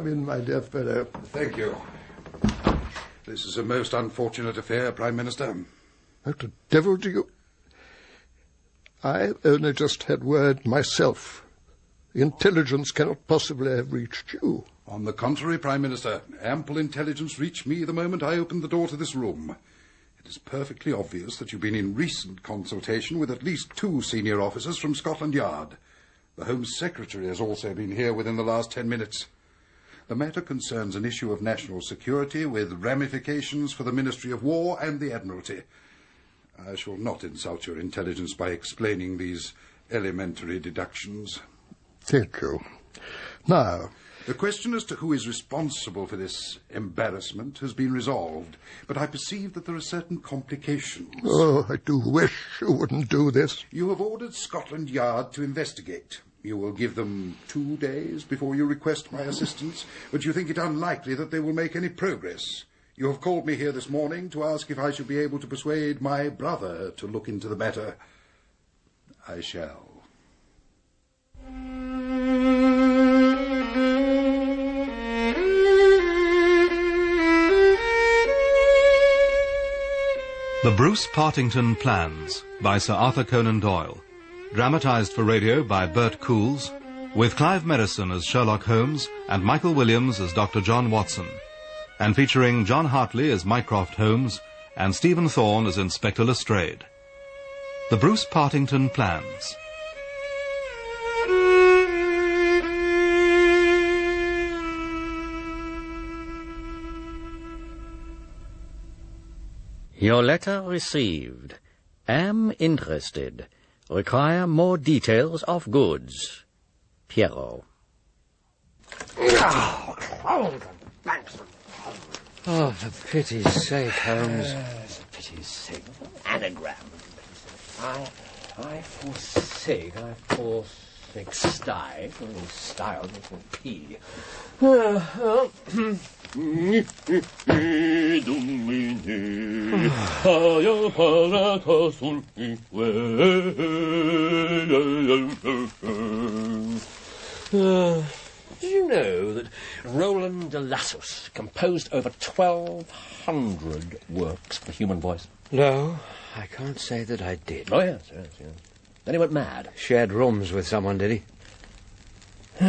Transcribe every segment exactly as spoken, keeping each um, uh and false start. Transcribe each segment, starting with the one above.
come in, my dear fellow. Thank you. This is a most unfortunate affair, Prime Minister. What the devil do you... I only just had word myself. The intelligence cannot possibly have reached you. On the contrary, Prime Minister, ample intelligence reached me the moment I opened the door to this room. It is perfectly obvious that you've been in recent consultation with at least two senior officers from Scotland Yard. The Home Secretary has also been here within the last ten minutes. The matter concerns an issue of national security with ramifications for the Ministry of War and the Admiralty. I shall not insult your intelligence by explaining these elementary deductions. Thank you. Now... The question as to who is responsible for this embarrassment has been resolved, but I perceive that there are certain complications. Oh, I do wish you wouldn't do this. You have ordered Scotland Yard to investigate. You will give them two days before you request my assistance, but you think it unlikely that they will make any progress. You have called me here this morning to ask if I should be able to persuade my brother to look into the matter. I shall. The Bruce Partington Plans by Sir Arthur Conan Doyle. Dramatised for radio by Bert Coules, with Clive Merrison as Sherlock Holmes and Michael Williams as Doctor John Watson, and featuring John Hartley as Mycroft Holmes and Stephen Thorne as Inspector Lestrade. The Bruce Partington Plans. Your letter received. Am interested. Require more details of goods. Pierrot. Oh, for pity's sake, Holmes. Uh, for pity's sake. Anagram. I, I forsake, I forsake style. Style, P. Uh, uh, Uh, did you know that Roland de Lassus composed over twelve hundred works for the human voice? No, I can't say that I did. Oh, yes, yes, yes. Then he went mad. Shared rooms with someone, did he?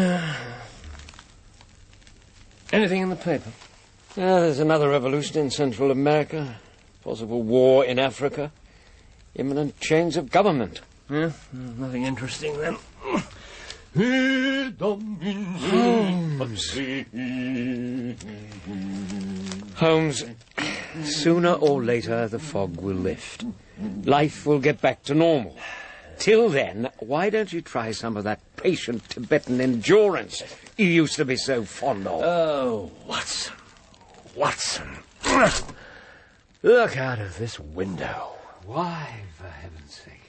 Anything in the paper? Ah, there's another revolution in Central America. Possible war in Africa. Imminent change of government. Yeah, nothing interesting then. Holmes. Holmes, sooner or later the fog will lift. Life will get back to normal. Till then, why don't you try some of that patient Tibetan endurance you used to be so fond of? Oh, Watson. Watson. Look out of this window. Why, for heaven's sake?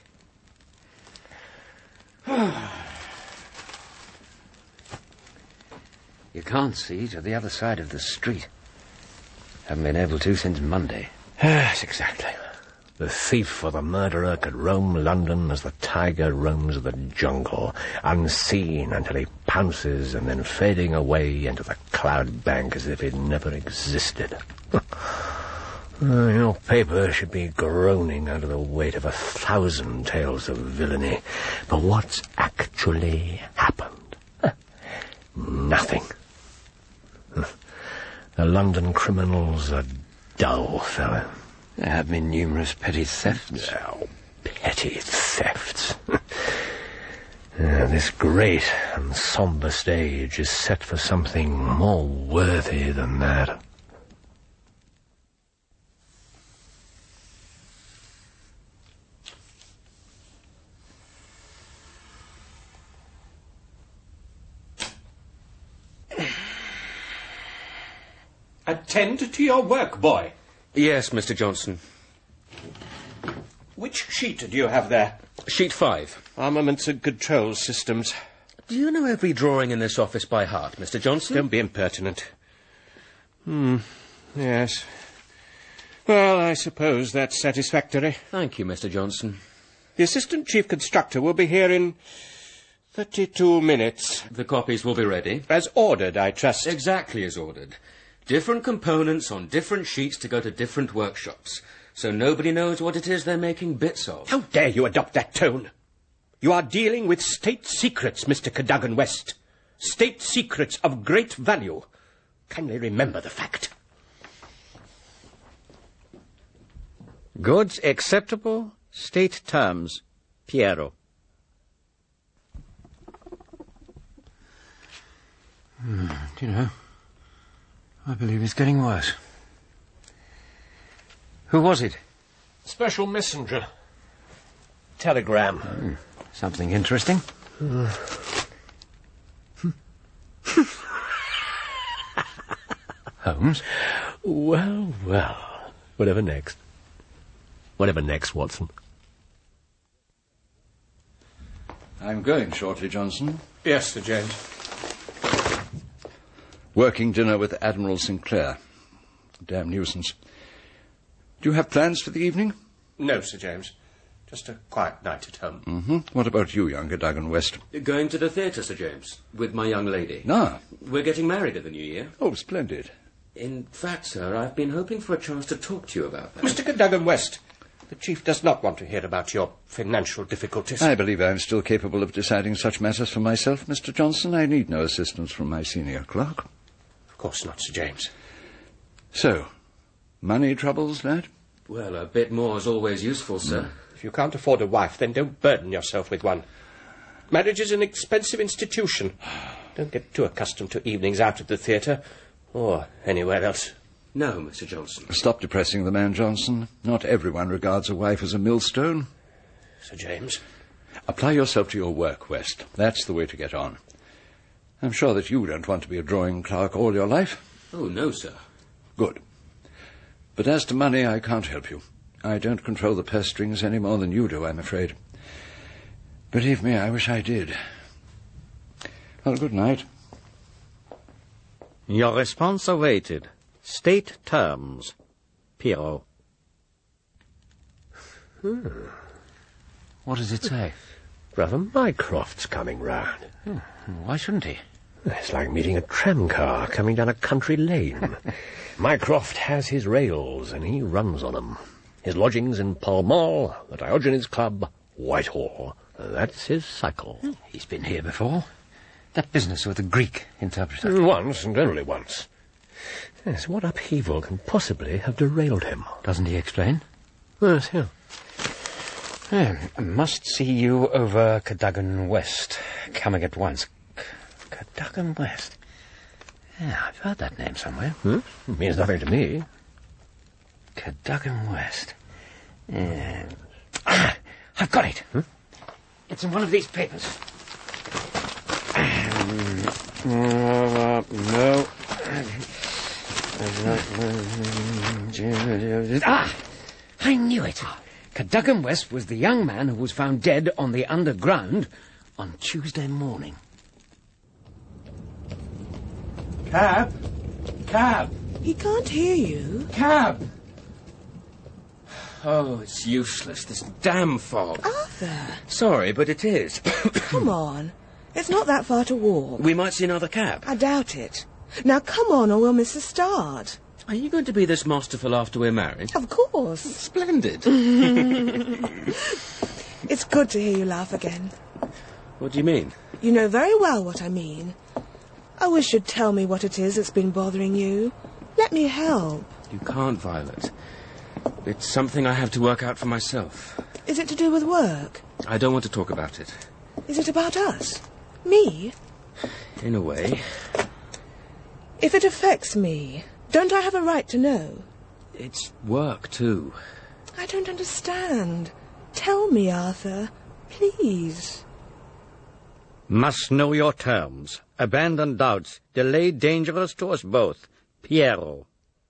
You can't see to the other side of the street. Haven't been able to since Monday. Yes, exactly. The thief or the murderer could roam London as the tiger roams the jungle, unseen until he pounces and then fading away into the cloud bank as if it never existed. uh, your paper should be groaning under the weight of a thousand tales of villainy. But what's actually happened? Huh. Nothing. The London criminals are dull, fellow. There have been numerous petty thefts. Oh, petty thefts. uh, this great and sombre stage is set for something more worthy than that. Attend to your work, boy. Yes, Mister Johnson. Which sheet do you have there? Sheet five. Armaments and control systems. Do you know every drawing in this office by heart, Mister Johnson? Don't be impertinent. Hmm, yes. Well, I suppose that's satisfactory. Thank you, Mister Johnson. The Assistant Chief Constructor will be here in Thirty-two minutes. The copies will be ready. As ordered, I trust. Exactly as ordered. Different components on different sheets to go to different workshops, so nobody knows what it is they're making bits of. How dare you adopt that tone? You are dealing with state secrets, Mister Cadogan West. State secrets of great value. Kindly remember the fact. Goods acceptable, state terms. Piero. Hmm, do you know, I believe it's getting worse. Who was it? Special messenger. Telegram. Hmm, something interesting. Uh. Holmes? Well, well. Whatever next. Whatever next, Watson. I'm going shortly, Johnson. Yes, Sir James. Working dinner with Admiral Sinclair. Damn nuisance. Do you have plans for the evening? No, Sir James. Just a quiet night at home. Mm-hmm. What about you, young Cadogan West? Going to the theatre, Sir James, with my young lady. Ah. We're getting married in the new year. Oh, splendid. In fact, sir, I've been hoping for a chance to talk to you about that. Mister Cadogan West, the Chief does not want to hear about your financial difficulties. I believe I'm still capable of deciding such matters for myself, Mister Johnson. I need no assistance from my senior clerk. Of course not, Sir James. So, money troubles, lad? Well, a bit more is always useful, sir. Mm. If you can't afford a wife, then don't burden yourself with one. Marriage is an expensive institution. Don't get too accustomed to evenings out at the theatre or anywhere else. No, Mister Johnson. Stop depressing the man, Johnson. Not everyone regards a wife as a millstone. Sir James? Apply yourself to your work, West. That's the way to get on. I'm sure that you don't want to be a drawing clerk all your life. Oh, no, sir. Good. But as to money, I can't help you. I don't control the purse strings any more than you do, I'm afraid. Believe me, I wish I did. Well, good night. Your response awaited. State terms. Piero. Hmm. What does it say? Brother Mycroft's coming round. Hmm. Why shouldn't he? It's like meeting a tramcar coming down a country lane. Mycroft has his rails, and he runs on them. His lodgings in Pall Mall, the Diogenes Club, Whitehall. That's his cycle. Hmm. He's been here before. That business with the Greek interpreter. Once, and only once. Yes, what upheaval can possibly have derailed him? Doesn't he explain? Yes, yeah. yeah. I must see you over Cadogan West. Coming at once. Cadogan West. Yeah, I've heard that name somewhere. Hmm? It means nothing to me. Cadogan West. Uh, ah, I've got it. Hmm? It's in one of these papers. Um, uh, no. Ah! I knew it. Cadogan West was the young man who was found dead on the underground on Tuesday morning. Cab? Cab? He can't hear you. Cab! Oh, it's useless, this damn fog. Arthur! Sorry, but it is. Come on. It's not that far to walk. We might see another cab. I doubt it. Now come on or we'll miss the start. Are you going to be this masterful after we're married? Of course. Splendid. It's good to hear you laugh again. What do you mean? You know very well what I mean. I wish you'd tell me what it is that's been bothering you. Let me help. You can't, Violet. It's something I have to work out for myself. Is it to do with work? I don't want to talk about it. Is it about us? Me? In a way. If it affects me, don't I have a right to know? It's work, too. I don't understand. Tell me, Arthur. Please. Must know your terms. Abandon doubts. Delay dangerous to us both. Piero.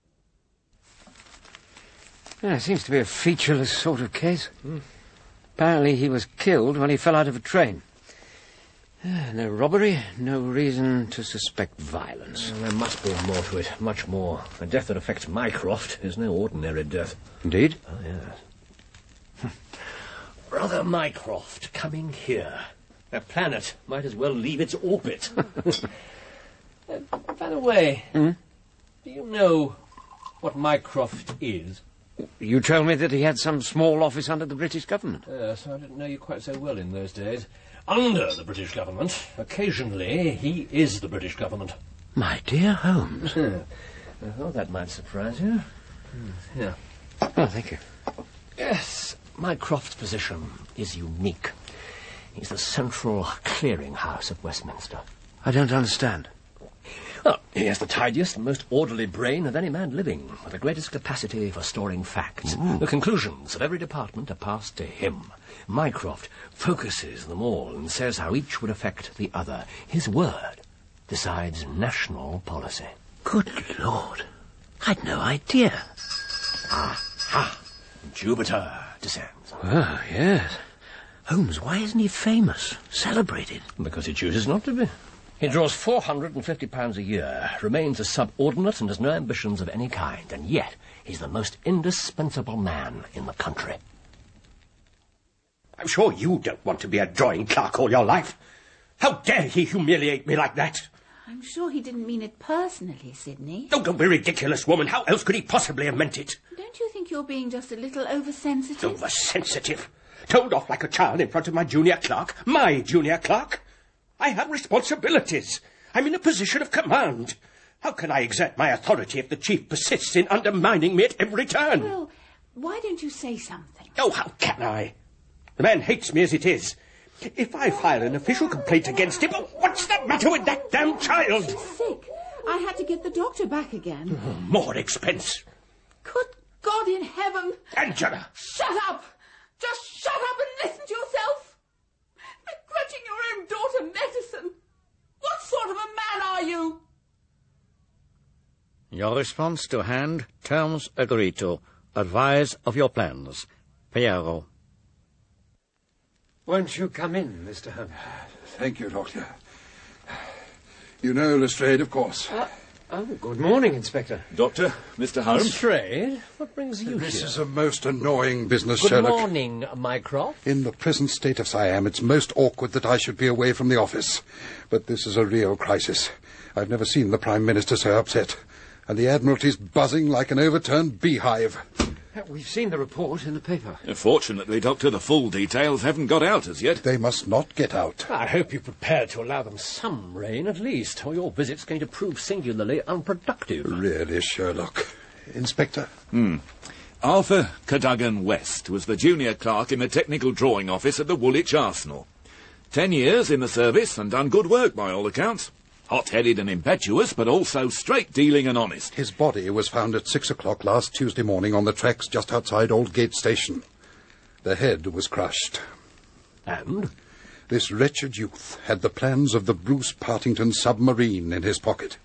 Yeah, it seems to be a featureless sort of case. Mm. Apparently he was killed when he fell out of a train. Uh, no robbery, no reason to suspect violence. Well, there must be more to it, much more. A death that affects Mycroft is no ordinary death. Indeed? Oh, yes. Brother Mycroft coming here. A planet might as well leave its orbit. uh, by the way, Hmm? do you know what Mycroft is? You told me that he had some small office under the British government. Yes, I didn't know you quite so well in those days. Under the British government. Occasionally, he is the British government. My dear Holmes. I thought that might surprise you. Yeah. Oh, thank you. Yes, Mycroft's position is unique. He's the central clearinghouse of Westminster. I don't understand. Well, he has the tidiest and most orderly brain of any man living, with the greatest capacity for storing facts. Ooh. The conclusions of every department are passed to him. Mycroft focuses them all and says how each would affect the other. His word decides national policy. Good Lord. I'd no idea. Aha! Jupiter descends. Oh, yes. Holmes, why isn't he famous, celebrated? Because he chooses not to be. He draws four hundred and fifty pounds a year, remains a subordinate and has no ambitions of any kind, and yet he's the most indispensable man in the country. I'm sure you don't want to be a drawing clerk all your life. How dare he humiliate me like that? I'm sure he didn't mean it personally, Sidney. Oh, don't be ridiculous, woman. How else could he possibly have meant it? Don't you think you're being just a little oversensitive? Oversensitive? Told off like a child in front of my junior clerk? My junior clerk? I have responsibilities. I'm in a position of command. How can I exert my authority if the chief persists in undermining me at every turn? Well, why don't you say something? Oh, how can I? The man hates me as it is. If I file an official complaint against him, oh, what's the matter with that damn child? She's sick. I had to get the doctor back again. Oh, more expense. Good God in heaven. Angela! Shut up! Just shut up and listen to yourself. Begrudging your own daughter medicine. What sort of a man are you? Your response to hand, terms agreed to. Advise of your plans. Piero. Won't you come in, Mister Holmes? Thank you, Doctor. You know Lestrade, of course. Uh, oh, good morning, Inspector. Doctor, Mister Holmes. Lestrade? What brings you This here? is a most annoying business, Good Sherlock. morning, Mycroft. In the present state of Siam, it's most awkward that I should be away from the office. But this is a real crisis. I've never seen the Prime Minister so upset. And the Admiralty's buzzing like an overturned beehive. We've seen the report in the paper. Fortunately, Doctor, the full details haven't got out as yet. They must not get out. I hope you're prepared to allow them some rain at least, or your visit's going to prove singularly unproductive. Really, Sherlock. Inspector? Hmm. Arthur Cadogan West was the junior clerk in the technical drawing office at the Woolwich Arsenal. Ten years in the service and done good work by all accounts. Hot-headed and impetuous, but also straight-dealing and honest. His body was found at six o'clock last Tuesday morning on the tracks just outside Aldgate Station. The head was crushed. And? This wretched youth had the plans of the Bruce Partington submarine in his pocket.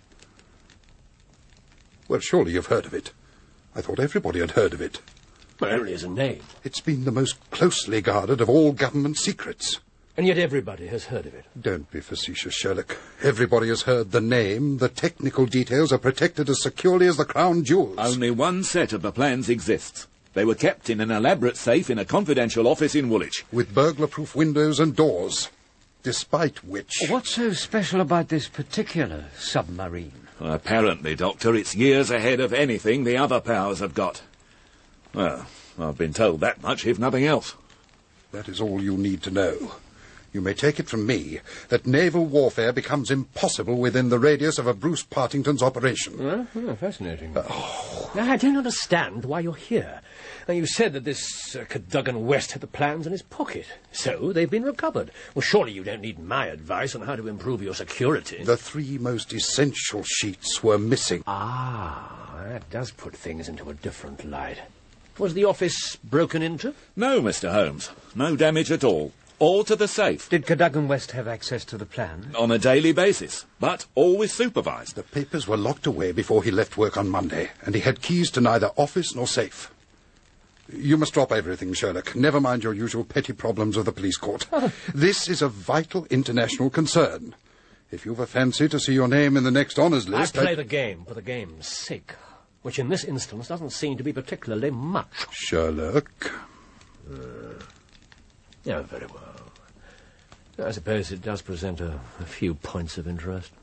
Well, surely you've heard of it. I thought everybody had heard of it. Well, only as a name. It's been the most closely guarded of all government secrets. And yet everybody has heard of it. Don't be facetious, Sherlock. Everybody has heard the name. The technical details are protected as securely as the crown jewels. Only one set of the plans exists. They were kept in an elaborate safe in a confidential office in Woolwich. With burglar-proof windows and doors. Despite which... What's so special about this particular submarine? Well, apparently, Doctor, it's years ahead of anything the other powers have got. Well, I've been told that much, if nothing else. That is all you need to know. You may take it from me that naval warfare becomes impossible within the radius of a Bruce Partington's operation. Oh, oh, fascinating. Uh, oh. Now, I don't understand why you're here. Now, you said that this uh, Cadogan West had the plans in his pocket, so they've been recovered. Well, surely you don't need my advice on how to improve your security. The three most essential sheets were missing. Ah, that does put things into a different light. Was the office broken into? No, Mister Holmes. No damage at all. All to the safe. Did Cadogan West have access to the plan? On a daily basis, but always supervised. The papers were locked away before he left work on Monday, and he had keys to neither office nor safe. You must drop everything, Sherlock. Never mind your usual petty problems of the police court. This is a vital international concern. If you've a fancy to see your name in the next honours list... I play I... the game for the game's sake, which in this instance doesn't seem to be particularly much. Sherlock... Uh, yeah, very well. I suppose it does present a, a few points of interest.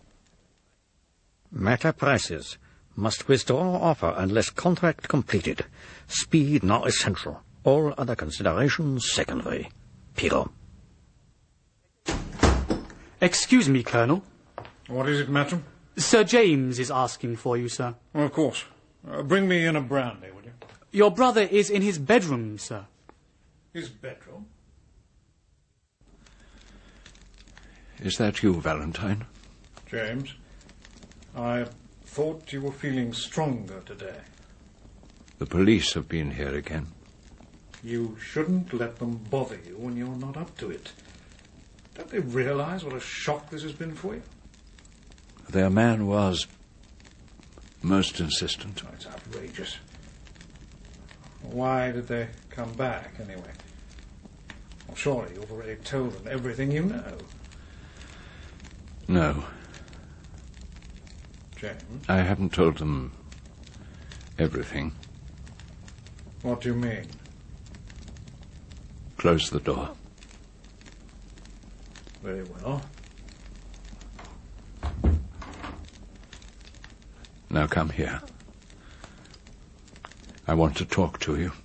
Matter prices. Must withdraw offer unless contract completed. Speed not essential. All other considerations secondary. Piero. Excuse me, Colonel. What is it, Matron? Sir James is asking for you, sir. Well, of course. Uh, bring me in a brandy, will you? Your brother is in his bedroom, sir. His bedroom? Is that you, Valentine? James, I thought you were feeling stronger today. The police have been here again. You shouldn't let them bother you when you're not up to it. Don't they realize what a shock this has been for you? Their man was most insistent. Oh, it's outrageous. Why did they come back, anyway? Well, surely you've already told them everything you know. No. James? I haven't told them everything. What do you mean? Close the door. Very well. Now come here. I want to talk to you.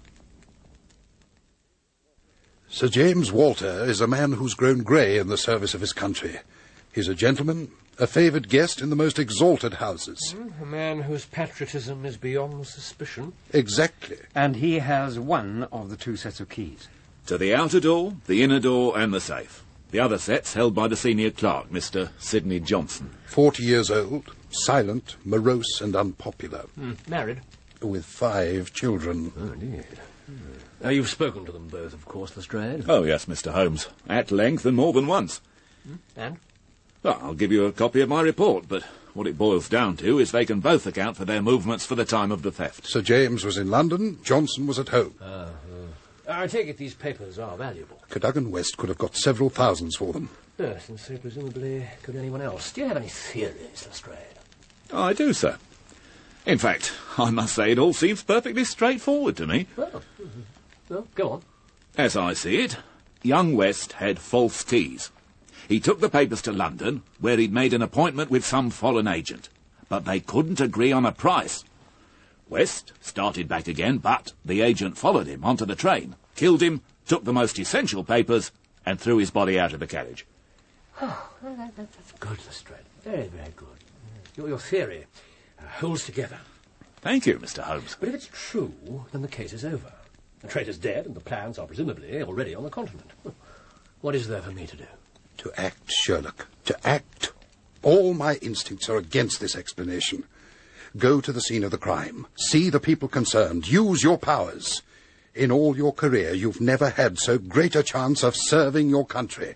Sir James Walter is a man who's grown grey in the service of his country. He's a gentleman, a favoured guest in the most exalted houses. Mm, a man whose patriotism is beyond suspicion. Exactly. And he has one of the two sets of keys. To the outer door, the inner door, and the safe. The other set's held by the senior clerk, Mister Sidney Johnson. Forty years old, silent, morose, and unpopular. Mm, married? With five children. Oh, indeed. Mm. Uh, you've spoken to them both, of course, Lestrade. Oh, yes, Mister Holmes. At length and more than once. Mm. And? Well, I'll give you a copy of my report, but what it boils down to is they can both account for their movements for the time of the theft. Sir James was in London, Johnson was at home. Uh, uh, I take it these papers are valuable. Cadogan West could have got several thousands for them. Yes, and so presumably could anyone else. Do you have any theories, Lestrade? Oh, I do, sir. In fact, I must say it all seems perfectly straightforward to me. Well, mm-hmm. well, go on. As I see it, young West had false keys. He took the papers to London, where he'd made an appointment with some foreign agent. But they couldn't agree on a price. West started back again, but the agent followed him onto the train, killed him, took the most essential papers, and threw his body out of the carriage. Oh, well, that, that, that's good, Lestrade. Very, very good. Your, your theory uh, holds together. Thank you, Mister Holmes. But if it's true, then the case is over. The traitor's dead, and the plans are presumably already on the continent. What is there for me to do? To act, Sherlock. To act. All my instincts are against this explanation. Go to the scene of the crime. See the people concerned. Use your powers. In all your career, you've never had so great a chance of serving your country.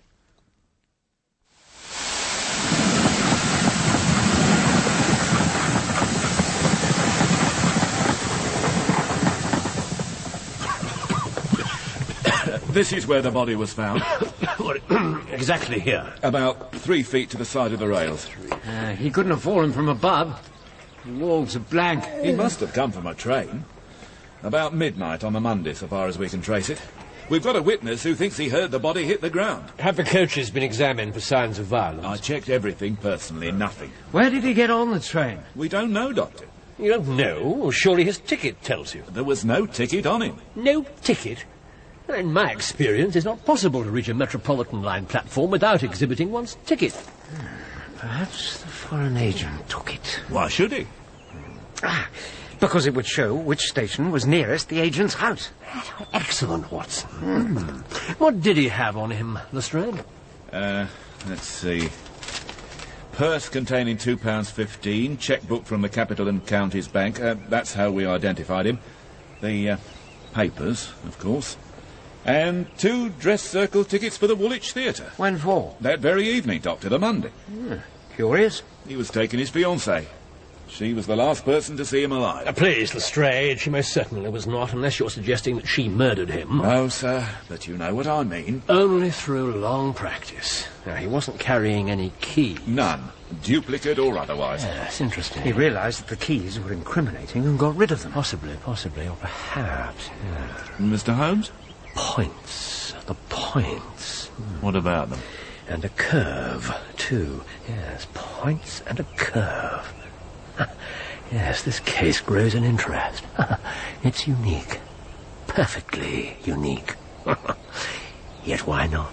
This is where the body was found. Exactly here. About three feet to the side of the rails. Uh, he couldn't have fallen from above. The walls are blank. He must have come from a train. About midnight on the Monday, so far as we can trace it. We've got a witness who thinks he heard the body hit the ground. Have the coaches been examined for signs of violence? I checked everything personally, nothing. Where did he get on the train? We don't know, Doctor. You don't know? Well, surely his ticket tells you. There was no ticket on him. No ticket? In my experience, it's not possible to reach a Metropolitan line platform without exhibiting one's ticket. Perhaps the foreign agent took it. Why should he? Ah, because it would show which station was nearest the agent's house. Excellent, Watson. Mm. What did he have on him, Lestrade? Uh, let's see. Purse containing two pounds fifteen, chequebook from the Capital and Counties Bank. Uh, that's how we identified him. The uh, papers, of course. And two dress circle tickets for the Woolwich Theatre. When for? That very evening, Doctor, the Monday. Hmm. Curious. He was taking his fiancée. She was the last person to see him alive. Uh, please, Lestrade, she most certainly was not, unless you're suggesting that she murdered him. No, sir, but you know what I mean. Only through long practice. Now, he wasn't carrying any keys. None. Duplicate or otherwise. Yes, interesting. He realised that the keys were incriminating and got rid of them. Possibly, possibly, or perhaps... Yeah. Mister Holmes? Points. the points. What about them? And a curve, too. Yes, points and a curve. Yes, this case grows in interest. It's unique. Perfectly unique. Yet why not?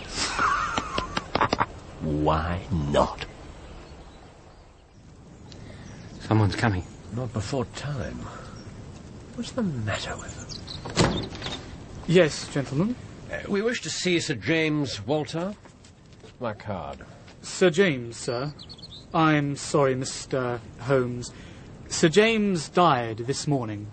Why not? Someone's coming. Not before time. What's the matter with them? Yes, gentlemen. Uh, we wish to see Sir James Walter. My card. Sir James, sir. I'm sorry, Mister Holmes. Sir James died this morning.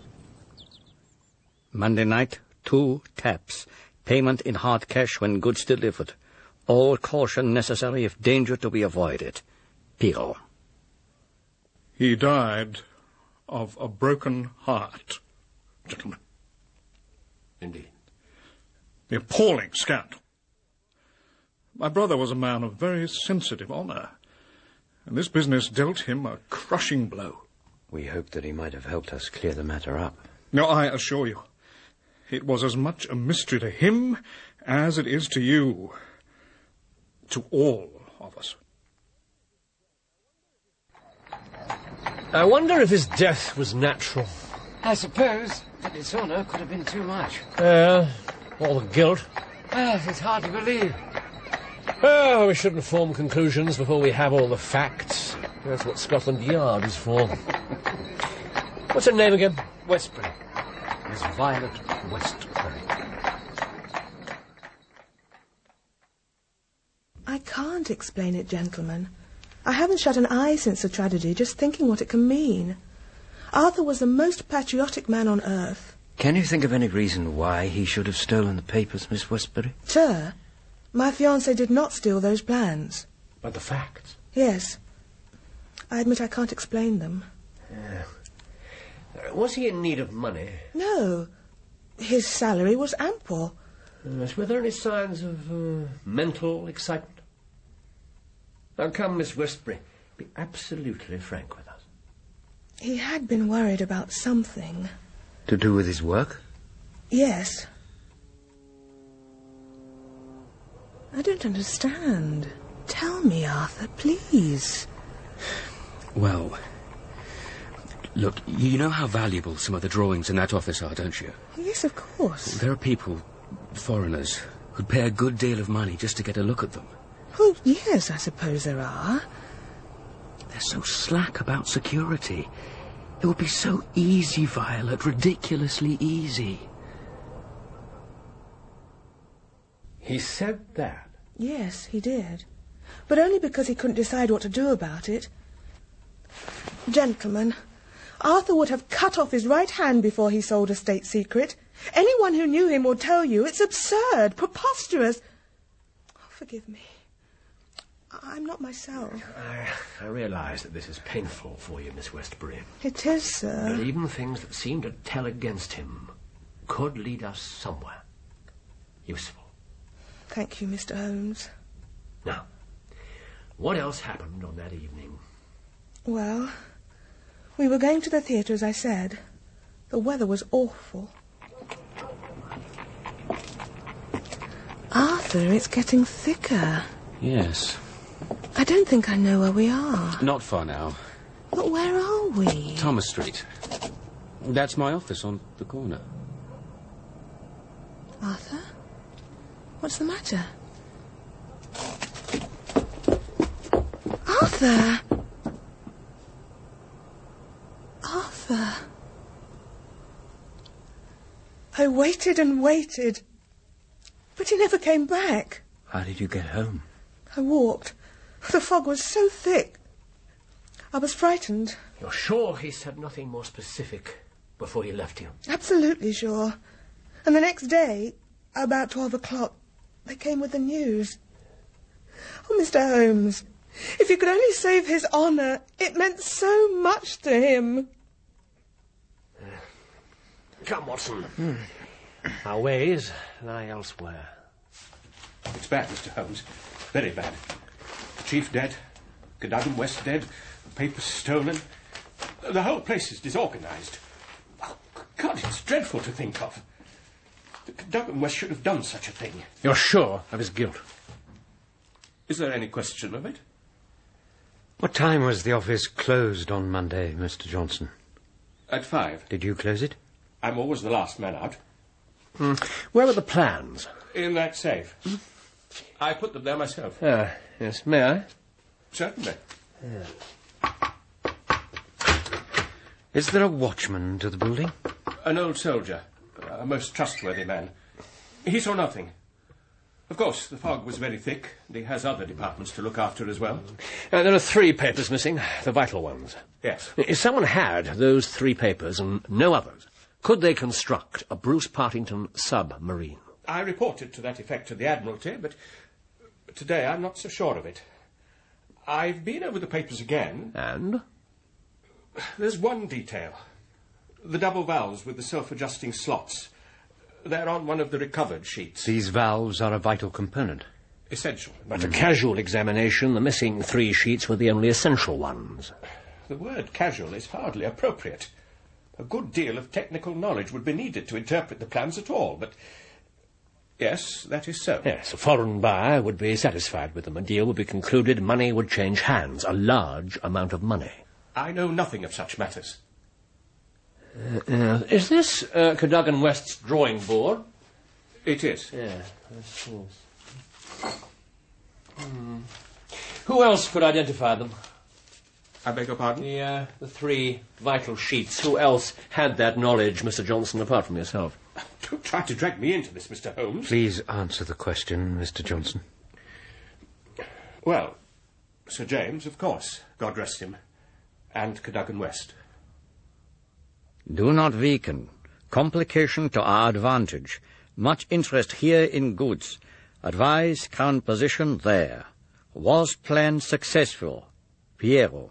Monday night, two taps. Payment in hard cash when goods delivered. All caution necessary if danger to be avoided. Pirot. He died of a broken heart, gentlemen. Indeed. The appalling scandal. My brother was a man of very sensitive honour, and this business dealt him a crushing blow. We hoped that he might have helped us clear the matter up. Now, I assure you, it was as much a mystery to him as it is to you, to all of us. I wonder if his death was natural. I suppose the dishonour could have been too much. Yeah, uh, all the guilt. Ah, it's hard to believe. Oh, we shouldn't form conclusions before we have all the facts. That's what Scotland Yard is for. What's her name again? Westbury. Miss Violet Westbury. I can't explain it, gentlemen. I haven't shut an eye since the tragedy, just thinking what it can mean. Arthur was the most patriotic man on earth. Can you think of any reason why he should have stolen the papers, Miss Westbury? Sir, my fiancé did not steal those plans. But the facts? Yes. I admit I can't explain them. Yeah. Uh, was he in need of money? No. His salary was ample. Uh, were there any signs of uh, mental excitement? Now come, Miss Westbury, be absolutely frank with us. He had been worried about something. To do with his work? Yes. I don't understand. Tell me, Arthur, please. Well, look, you know how valuable some of the drawings in that office are, don't you? Yes, of course. There are people, foreigners, who'd pay a good deal of money just to get a look at them. Oh, yes, I suppose there are. They're so slack about security. It would be so easy, Violet, ridiculously easy. He said that? Yes, he did. But only because he couldn't decide what to do about it. Gentlemen, Arthur would have cut off his right hand before he sold a state secret. Anyone who knew him will tell you it's absurd, preposterous. Oh, forgive me. I'm not myself. I, I realise that this is painful for you, Miss Westbury. It is, sir. But even things that seem to tell against him could lead us somewhere useful. Thank you, Mister Holmes. Now, what else happened on that evening? Well, we were going to the theatre, as I said. The weather was awful. Arthur, it's getting thicker. Yes. I don't think I know where we are. Not far now. But where are we? Thomas Street. That's my office on the corner. Arthur? What's the matter? Arthur! Arthur! I waited and waited, but he never came back. How did you get home? I walked. The fog was so thick. I was frightened. You're sure he said nothing more specific before he left you? Absolutely sure. And the next day, about twelve o'clock, they came with the news. Oh, Mister Holmes, if you could only save his honour, it meant so much to him. Come, Watson. Hmm. Our ways lie elsewhere. It's bad, Mister Holmes. Very bad. Chief dead. Cadogan West dead. Papers stolen. The whole place is disorganised. Oh, God, it's dreadful to think of. Cadogan West should have done such a thing. You're sure of his guilt? Is there any question of it? What time was the office closed on Monday, Mister Johnson? At five. Did you close it? I'm always the last man out. Mm. Where were the plans? In that safe. Hmm? I put them there myself. Ah, yes. May I? Certainly. Yeah. Is there a watchman to the building? An old soldier. A most trustworthy man. He saw nothing. Of course, the fog was very thick, and he has other departments to look after as well. Uh, there are three papers missing, the vital ones. Yes. If someone had those three papers and no others, could they construct a Bruce Partington submarine? I reported to that effect to the Admiralty, but today I'm not so sure of it. I've been over the papers again. And? There's one detail. The double valves with the self-adjusting slots. They're on one of the recovered sheets. These valves are a vital component. Essential. But a casual examination, the missing three sheets were the only essential ones. The word casual is hardly appropriate. A good deal of technical knowledge would be needed to interpret the plans at all, but... Yes, that is so. Yes, a foreign buyer would be satisfied with them. A deal would be concluded, money would change hands, a large amount of money. I know nothing of such matters. Uh, uh, is this uh, Cadogan West's drawing board? It is. Yeah, yes, yes. Hmm. Who else could identify them? I beg your pardon? The, uh, the three vital sheets. Who else had that knowledge, Mister Johnson, apart from yourself? Don't try to drag me into this, Mister Holmes. Please answer the question, Mister Johnson. Well, Sir James, of course, God rest him, and Cadogan West. Do not weaken. Complication to our advantage. Much interest here in goods. Advise Crown position there. Was plan successful? Piero.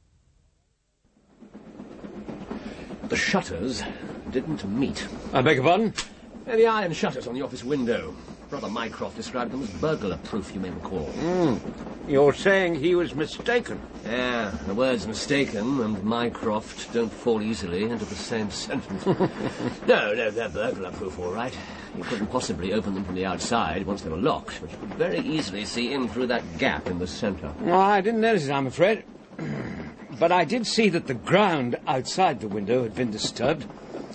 The shutters didn't meet. I beg your pardon? Uh, the iron shutters on the office window. Brother Mycroft described them as burglar-proof, you may recall. Mm. You're saying he was mistaken? Yeah, the words mistaken and Mycroft don't fall easily into the same sentence. no, no, they're burglar-proof, all right. You couldn't possibly open them from the outside once they were locked, but you could very easily see in through that gap in the centre. Well, I didn't notice it, I'm afraid. But I did see that the ground outside the window had been disturbed.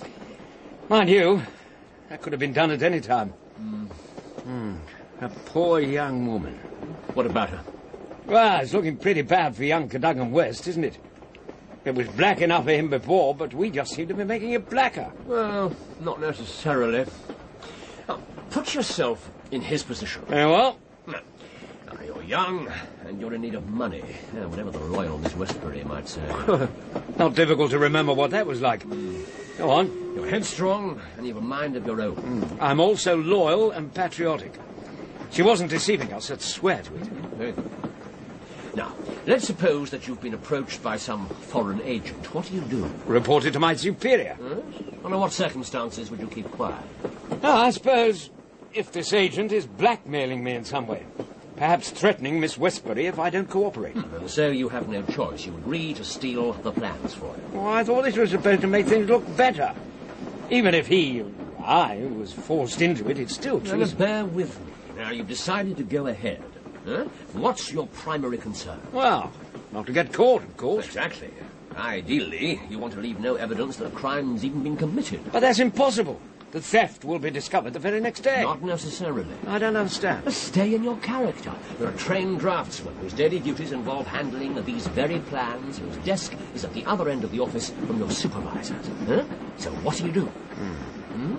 Mind you, that could have been done at any time. Mm. Hmm. A poor young woman. What about her? Well, it's looking pretty bad for young Cadogan West, isn't it? It was black enough for him before, but we just seem to be making it blacker. Well, not necessarily. Now, put yourself in his position. Very well. Now, you're young, and you're in need of money. Yeah, whatever the Royal Miss Westbury might say. Not difficult to remember what that was like. Mm. Go on. You're headstrong, and you've a mind of your own. Mm. I'm also loyal and patriotic. She wasn't deceiving us, I'd swear to it. Very good. Now, let's suppose that you've been approached by some foreign agent. What do you do? Report it to my superior. Yes? Under what circumstances would you keep quiet? Oh, I suppose if this agent is blackmailing me in some way. Perhaps threatening Miss Westbury if I don't cooperate. Hmm. And so you have no choice. You agree to steal the plans for him. Well, I thought this was supposed to make things look better. Even if he, I, was forced into it, it's still true. Now, bear with me. Now, you've decided to go ahead. Huh? What's your primary concern? Well, not to get caught, of course. Exactly. Ideally, you want to leave no evidence that a crime's even been committed. But that's impossible. The theft will be discovered the very next day. Not necessarily. I don't understand. But stay in your character. You're a trained draftsman whose daily duties involve handling these very plans, whose desk is at the other end of the office from your supervisors. Huh? So what do you do? Hmm?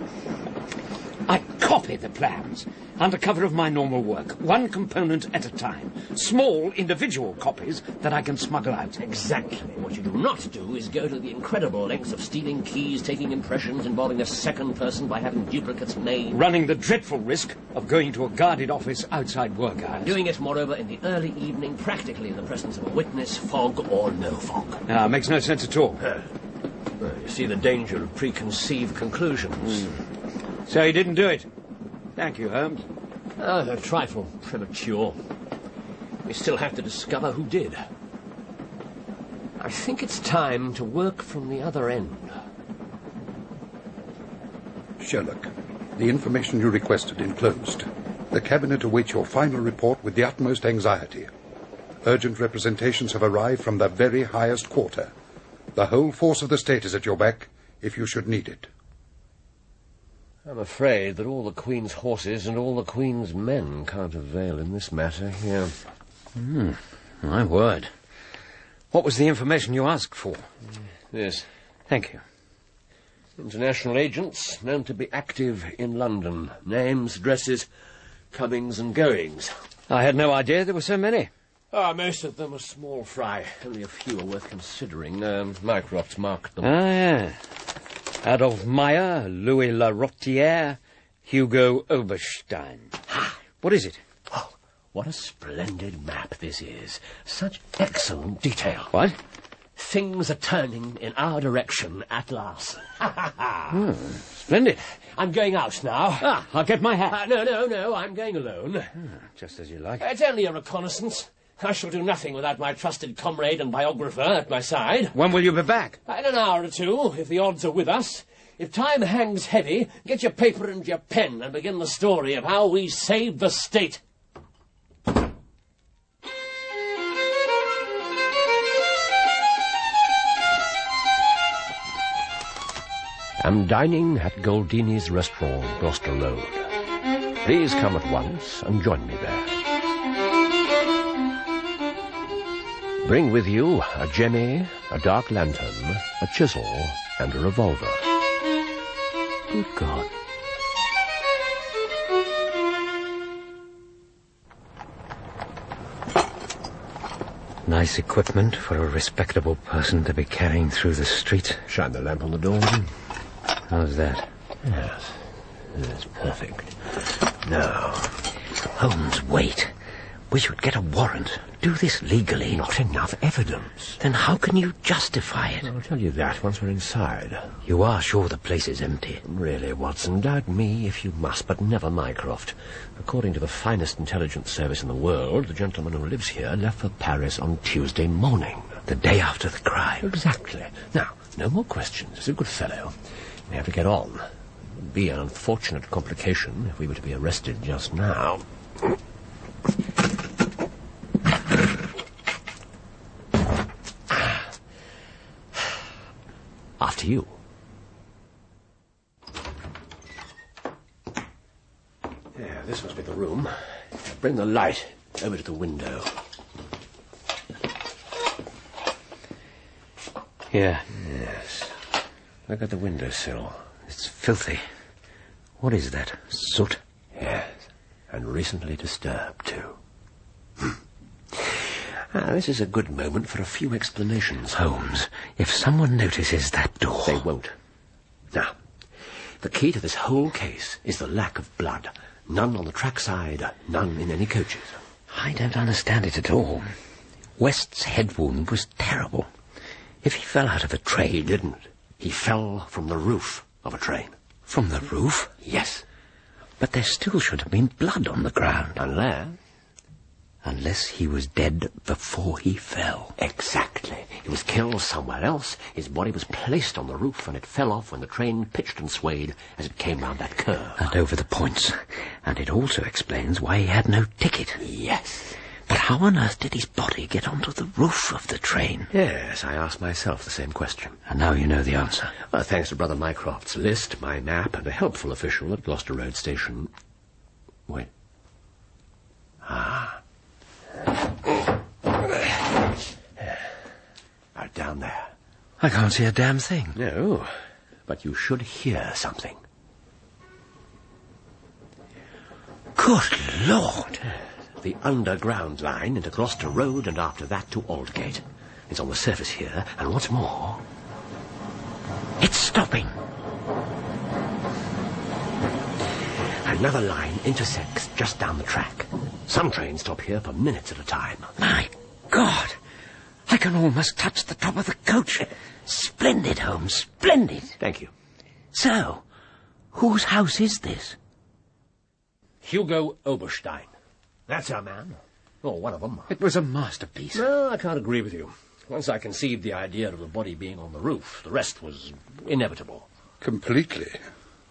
I copy the plans under cover of my normal work, one component at a time. Small individual copies that I can smuggle out. Exactly. What you do not do is go to the incredible lengths of stealing keys, taking impressions, involving a second person by having duplicates made. Running the dreadful risk of going to a guarded office outside work hours. Doing it, moreover, in the early evening, practically in the presence of a witness, fog or no fog. Ah, makes no sense at all. Uh, well, you see the danger of preconceived conclusions. Mm. So he didn't do it. Thank you, Holmes. Oh, a trifle premature. We still have to discover who did. I think it's time to work from the other end. Sherlock, The information you requested enclosed. The Cabinet awaits your final report with the utmost anxiety. Urgent representations have arrived from the very highest quarter. The whole force of the state is at your back, if you should need it. I'm afraid that all the Queen's horses and all the Queen's men can't avail in this matter here. Hmm, my word. What was the information you asked for? This. Thank you. International agents known to be active in London. Names, addresses, comings and goings. I had no idea there were so many. Ah, most of them are small fry. Only a few are worth considering. Um, Mycroft's marked them. Ah, yeah. Adolf Meyer, Louis Larottiere, Hugo Oberstein. What is it? Oh, what a splendid map this is. Such excellent detail. What? Things are turning in our direction at last. Hmm, splendid. I'm going out now. Ah, I'll get my hat. Uh, no, no, no, I'm going alone. Hmm, just as you like. It's only a reconnaissance. I shall do nothing without my trusted comrade and biographer at my side. When will you be back? In an hour or two, if the odds are with us. If time hangs heavy, get your paper and your pen and begin the story of how we saved the state. I'm dining at Goldini's restaurant, Gloucester Road. Please come at once and join me there. Bring with you a jemmy, a dark lantern, a chisel, and a revolver. Good God. Nice equipment for a respectable person to be carrying through the street. Shine the lamp on the door. How's that? Yes, that's perfect. Now, Holmes, wait. We should get a warrant. Do this legally. Not enough evidence. Then how can you justify it? I'll tell you that once we're inside. You are sure the place is empty? Really, Watson, doubt me if you must, but never Mycroft. According to the finest intelligence service in the world, the gentleman who lives here left for Paris on Tuesday morning. The day after the crime? Exactly. Now, no more questions. He's a good fellow. We have to get on. It would be an unfortunate complication if we were to be arrested just now. After you. Yeah, this must be the room. Bring the light over to the window. Here. Yes. Look at the windowsill. It's filthy. What is that? Soot? Yes. And recently disturbed, too. Ah, this is a good moment for a few explanations. Holmes, if someone notices that door... They won't. Now, the key to this whole case is the lack of blood. None on the trackside, none in any coaches. I don't understand it at all. West's head wound was terrible. If he fell out of a train... He didn't. He fell from the roof of a train. From the roof? Yes. But there still should have been blood on the ground. Unless... Unless he was dead before he fell. Exactly. He was killed somewhere else. His body was placed on the roof and it fell off when the train pitched and swayed as it came round that curve. And over the points. And it also explains why he had no ticket. Yes. But how on earth did his body get onto the roof of the train? Yes, I asked myself the same question. And now you know the answer. Well, thanks to Brother Mycroft's list, my map, and a helpful official at Gloucester Road Station. Wait. Ah. Right down there. I can't see a damn thing. No, but you should hear something. Good Lord! The underground line into Gloucester Road and after that to Aldgate. It's on the surface here, and what's more... It's stopping. Another line intersects just down the track. Some trains stop here for minutes at a time. My God! I can almost touch the top of the coach. Splendid, Holmes, splendid. Thank you. So, whose house is this? Hugo Oberstein. That's our man. Or one of them. It was a masterpiece. No, I can't agree with you. Once I conceived the idea of the body being on the roof, the rest was inevitable. Completely.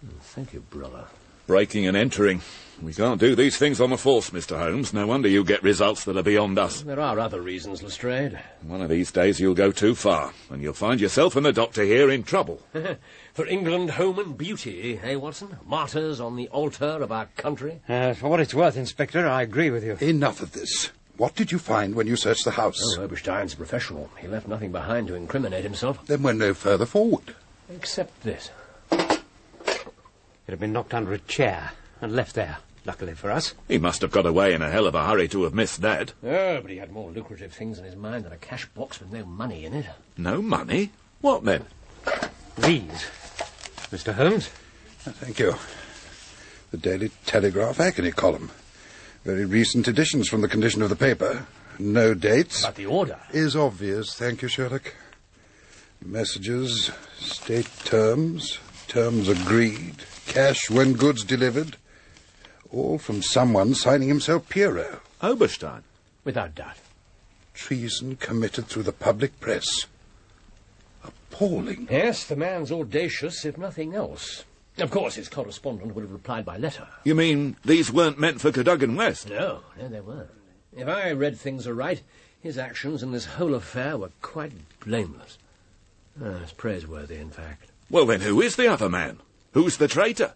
Thank you, brother. Breaking and entering. We can't do these things on the force, Mister Holmes. No wonder you get results that are beyond us. There are other reasons, Lestrade. One of these days you'll go too far, and you'll find yourself and the doctor here in trouble. For England, home and beauty, eh, Watson? Martyrs on the altar of our country? Uh, for what it's worth, Inspector, I agree with you. Enough of this. What did you find when you searched the house? Oh, Oberstein's a professional. He left nothing behind to incriminate himself. Then we're no further forward. Except this. It had been knocked under a chair and left there, luckily for us. He must have got away in a hell of a hurry to have missed that. Oh, but he had more lucrative things in his mind than a cash box with no money in it. No money? What then? These, Mister Holmes. Thank you. The Daily Telegraph Agony column. Very recent editions from the condition of the paper. No dates. But the order is obvious. Thank you, Sherlock. Messages, state terms, terms agreed, cash when goods delivered. All from someone signing himself Pierrot. Oberstein? Without doubt. Treason committed through the public press. Appalling. Yes, the man's audacious, if nothing else. Of course, his correspondent would have replied by letter. You mean these weren't meant for Cadogan West? No, no, they weren't. If I read things aright, his actions in this whole affair were quite blameless. Uh, it's praiseworthy, in fact. Well, then who is the other man? Who's the traitor?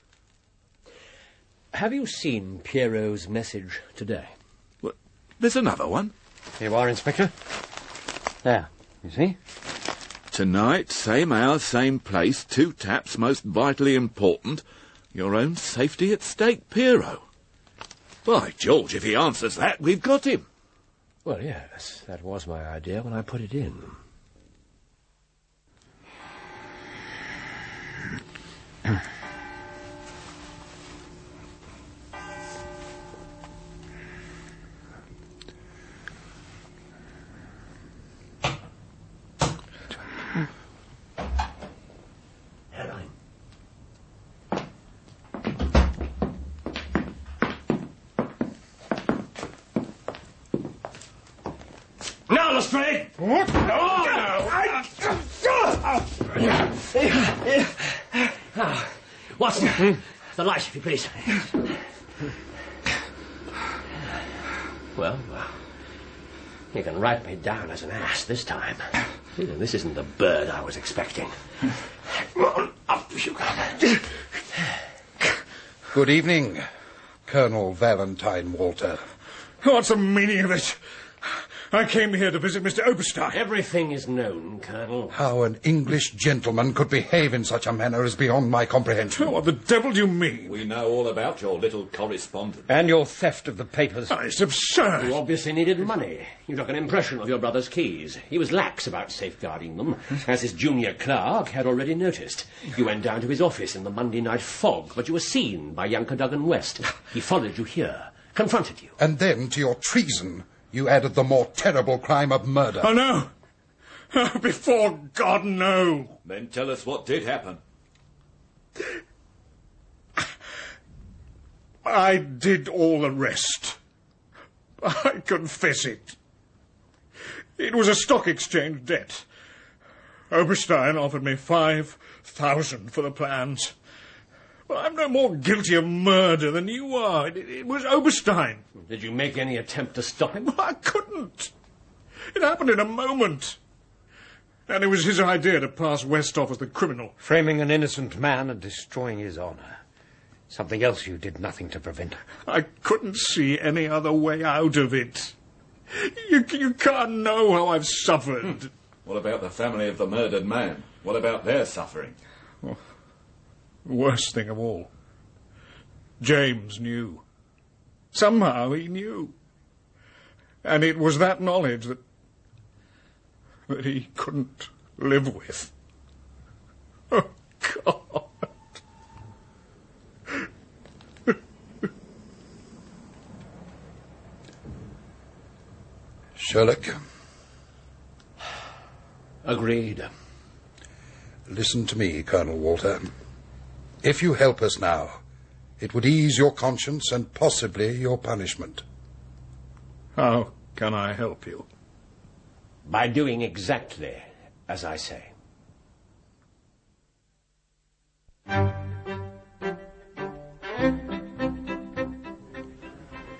Have you seen Pierrot's message today? Well, there's another one. Here you are, Inspector. There, you see? Tonight, same hour, same place, two taps, most vitally important. Your own safety at stake, Pierrot. By George, if he answers that, we've got him. Well, yes, that was my idea when I put it in. Now, Lestrade! What? No, no! Ah, Watson, the light, if you please. Well, well, you can write me down as an ass this time. This isn't the bird I was expecting. Come on, up you go. Good evening, Colonel Valentine Walter. What's the meaning of it? I came here to visit Mister Oberstein. Everything is known, Colonel. How an English gentleman could behave in such a manner is beyond my comprehension. What the devil do you mean? We know all about your little correspondent. And your theft of the papers. Oh, it's absurd. You obviously needed money. You took an impression of your brother's keys. He was lax about safeguarding them, as his junior clerk had already noticed. You went down to his office in the Monday night fog, but you were seen by young Cadogan West. He followed you here, confronted you. And then, to your treason, you added the more terrible crime of murder. Oh, no. Oh, before God, no. Then tell us what did happen. I did all the rest. I confess it. It was a stock exchange debt. Oberstein offered me five thousand for the plans. Well, I'm no more guilty of murder than you are. It, it was Oberstein. Did you make any attempt to stop him? Well, I couldn't. It happened in a moment. And it was his idea to pass West off as the criminal. Framing an innocent man and destroying his honour. Something else you did nothing to prevent. I couldn't see any other way out of it. You, you can't know how I've suffered. Hmm. What about the family of the murdered man? What about their suffering? Oh. Worst thing of all. James knew. Somehow he knew. And it was that knowledge that that he couldn't live with. Oh, God. Sherlock. Agreed. Listen to me, Colonel Walter. If you help us now, it would ease your conscience and possibly your punishment. How can I help you? By doing exactly as I say.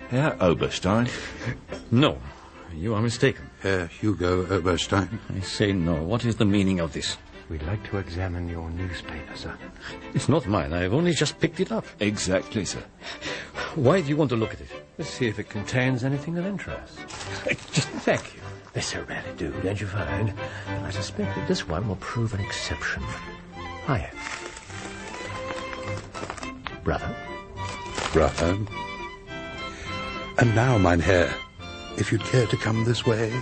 Herr Oberstein? No, you are mistaken. Herr Hugo Oberstein. I say no. What is the meaning of this? We'd like to examine your newspaper, sir. It's not mine. I've only just picked it up. Exactly, sir. Why do you want to look at it? Let's see if it contains anything of interest. Thank you. They so rarely do, don't you find? And I suspect that this one will prove an exception. Hiya. Brother? Brother. And now, mein Herr, if you'd care to come this way.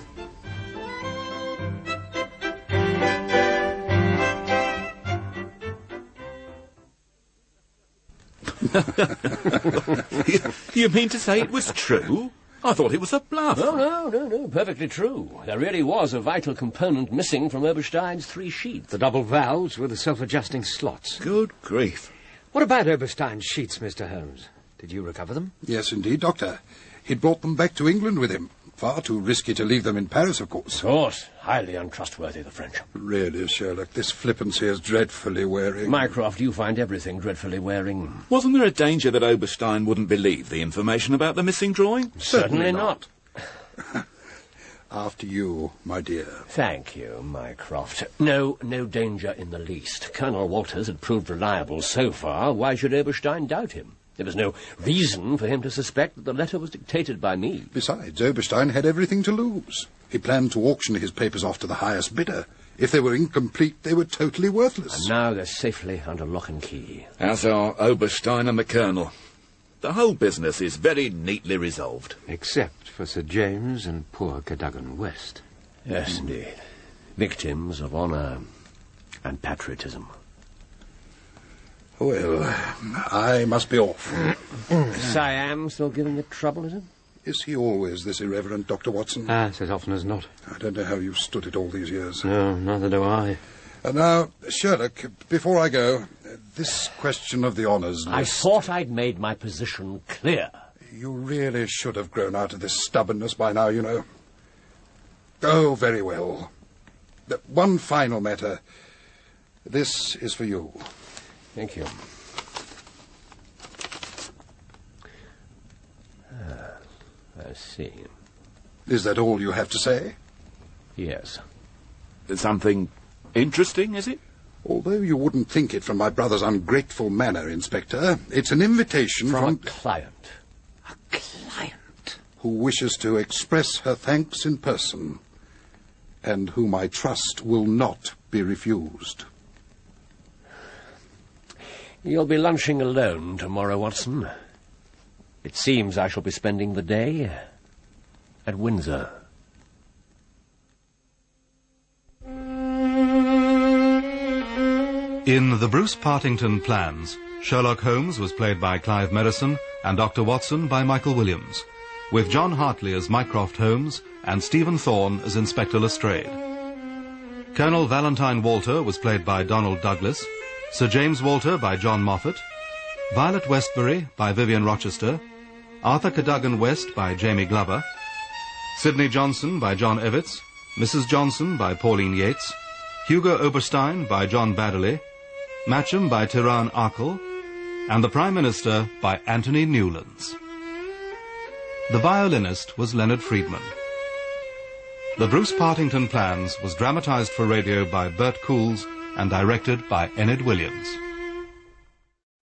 you, you mean to say it was true? I thought it was a bluff. No, no, no, no, perfectly true. There really was a vital component missing from Oberstein's three sheets. The double valves with the self-adjusting slots. Good grief. What about Oberstein's sheets, Mister Holmes? Did you recover them? Yes, indeed, Doctor. He'd brought them back to England with him. Far too risky to leave them in Paris, of course. Of course. Highly untrustworthy, the French. Really, Sherlock, this flippancy is dreadfully wearing. Mycroft, you find everything dreadfully wearing. Wasn't there a danger that Oberstein wouldn't believe the information about the missing drawing? Certainly, Certainly not. not. After you, my dear. Thank you, Mycroft. No, no danger in the least. Colonel Walters had proved reliable so far. Why should Oberstein doubt him? There was no reason for him to suspect that the letter was dictated by me. Besides, Oberstein had everything to lose. He planned to auction his papers off to the highest bidder. If they were incomplete, they were totally worthless. And now they're safely under lock and key. As are Oberstein and the Colonel. The whole business is very neatly resolved. Except for Sir James and poor Cadogan West. Yes, indeed. Victims of honour and patriotism. Well, I must be off. Siam still giving you trouble, is it? Is he always this irreverent, Doctor Watson? Ah, it's as often as not. I don't know how you've stood it all these years. No, neither do I. And now, Sherlock, before I go, this question of the honours list... I thought I'd made my position clear. You really should have grown out of this stubbornness by now, you know. Oh, very well. One final matter. This is for you. Thank you. Ah, I see. Is that all you have to say? Yes. Something interesting, is it? Although you wouldn't think it from my brother's ungrateful manner, Inspector, it's an invitation from... from... a client. A client? Who wishes to express her thanks in person, and whom I trust will not be refused. You'll be lunching alone tomorrow, Watson. It seems I shall be spending the day at Windsor. In The Bruce Partington Plans, Sherlock Holmes was played by Clive Merrison and Doctor Watson by Michael Williams, with John Hartley as Mycroft Holmes and Stephen Thorne as Inspector Lestrade. Colonel Valentine Walter was played by Donald Douglas, Sir James Walter by John Moffat, Violet Westbury by Vivian Rochester, Arthur Cadogan West by Jamie Glover, Sidney Johnson by John Evitts, Missus Johnson by Pauline Yates, Hugo Oberstein by John Baddeley, Matcham by Tiran Arkell, and the Prime Minister by Anthony Newlands. The violinist was Leonard Friedman. The Bruce Partington Plans was dramatized for radio by Bert Coules and directed by Enid Williams.